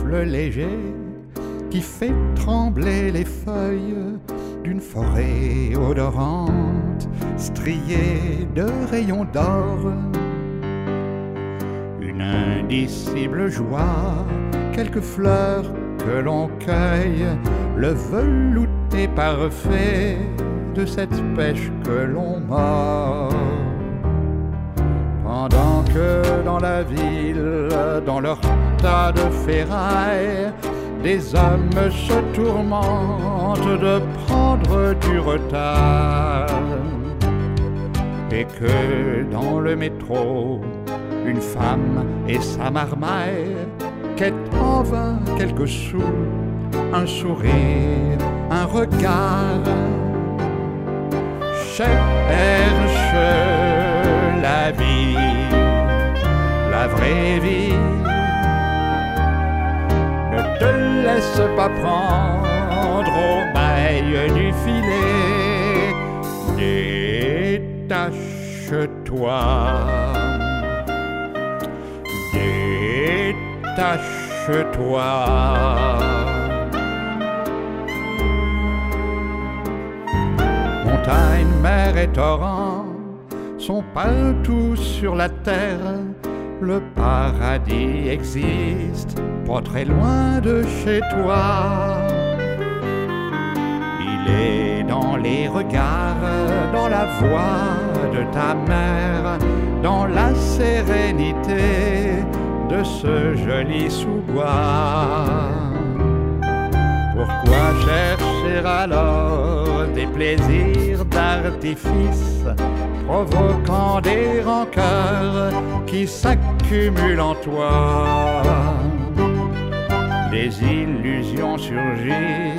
souffle léger qui fait trembler les feuilles d'une forêt odorante, striée de rayons d'or. Une indicible joie, quelques fleurs que l'on cueille, le velouté parfait de cette pêche que l'on mord. Pendant que dans la ville, dans leur tas de ferraille, des hommes se tourmentent de prendre du retard, et que dans le métro, une femme et sa marmaille quêtent en vain quelques sous, un sourire, un regard, cherche la vie, la vraie vie. Ne te laisse pas prendre aux mailles du filet, détache-toi, détache-toi. Montagne, mer et torrent sont partout sur la terre. Le paradis existe, pas très loin de chez toi. Il est dans les regards, dans la voix de ta mère, dans la sérénité de ce joli sous-bois. Pourquoi chercher alors des plaisirs d'artifice, provoquant des rancœurs qui s'accumulent en toi? Des illusions surgissent